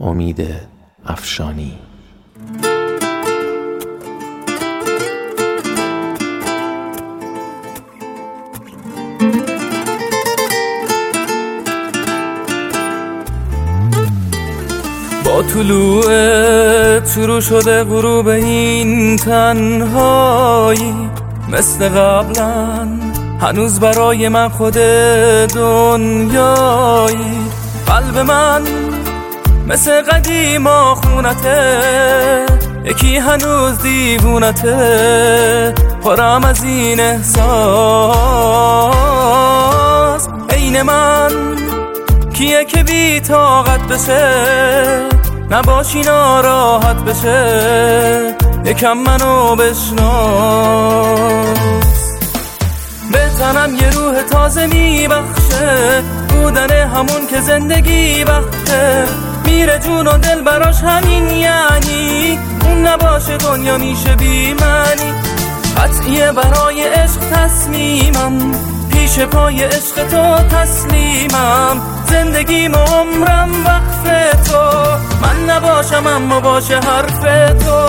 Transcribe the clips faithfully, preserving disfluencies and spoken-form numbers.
امید افشانی. با طلوع شروع شده غروب این تنهایی، مثل قبلا هنوز برای من خود دنیایی. قلب من مثل قدیما خونته، یکی هنوز دیوونته، پرم از این احساس. عین من کیه که بی طاقت بشه، نباشی ناراحت بشه، یکم منو بشناس. به تنم یه روح تازه میبخشه، بودن همون که زندگی بخته. میره جون و دل براش همین، یعنی اون نباشه دنیا میشه بی معنی. قطعیه برای عشق تصمیمم، پیش پای عشق تو تسلیمم. زندگیم و عمرم وقف تو، من نباشم اما باشه حرف تو.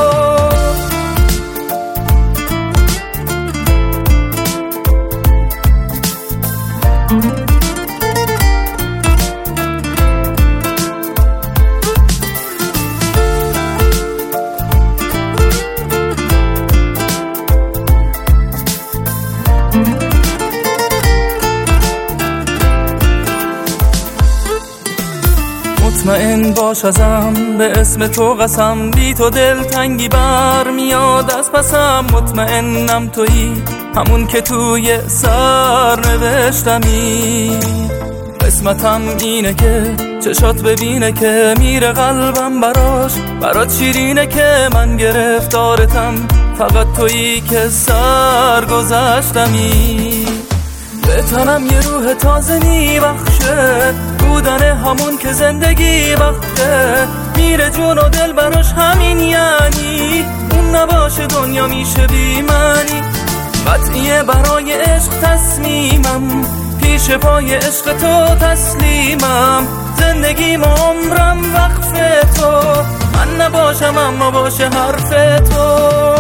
مطمئن باش ازم، به اسم تو قسم، بی تو دل تنگی بر میاد از پسم. مطمئنم تویی همون که توی سر نوشتمی. قسمتم اینه که چشات ببینه که میره قلبم براش، برات شیرینه که من گرفتارتم، فقط تویی که سر گذشتمی. به تنم یه روح تازه میبخشه، بودن همون که زندگی وقته. میره جون و دل براش همین، یعنی اون نباشه دنیا میشه بی معنی. قطعیه برای عشق تصمیمم، پیش پای عشق تو تسلیمم. زندگیم و عمرم وقف تو، من نباشم اما باشه حرف تو.